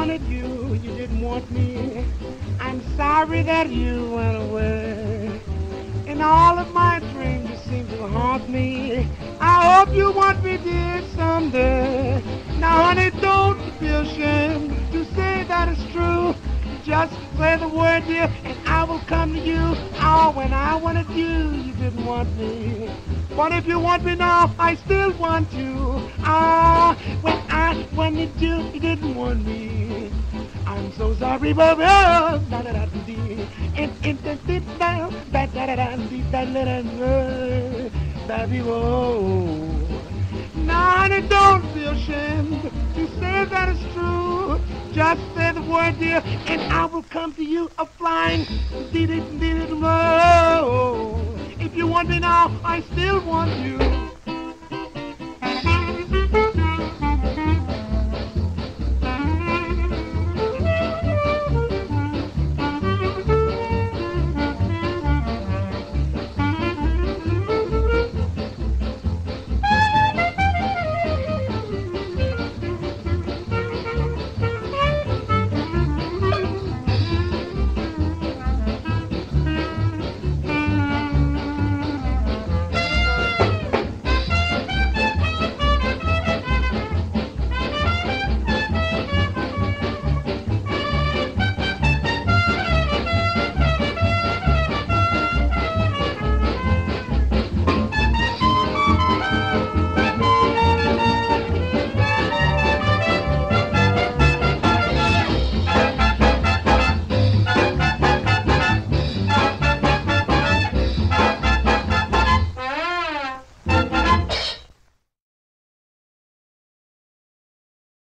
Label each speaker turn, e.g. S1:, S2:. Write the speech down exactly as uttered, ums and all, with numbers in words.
S1: wanted you, you didn't want me. I'm sorry that you went away. In all of my dreams, you seem to haunt me. I hope you want me, dear, someday. Now, honey, don't feel ashamed to say that it's true. Just say the word, dear, and I will come to you. Oh, when I wanted you, you didn't want me. But if you want me now, I still want you. Ah, when I wanted you, you didn't want me. I'm so sorry, baby. Da da da dee. In in the dee da da da da da dee da da da. Baby, whoa. Now, honey, don't feel ashamed to say that it's true. Just say the word, dear, and I will come to you a flying. Dee dee dee dee. If you want me now, I still want you.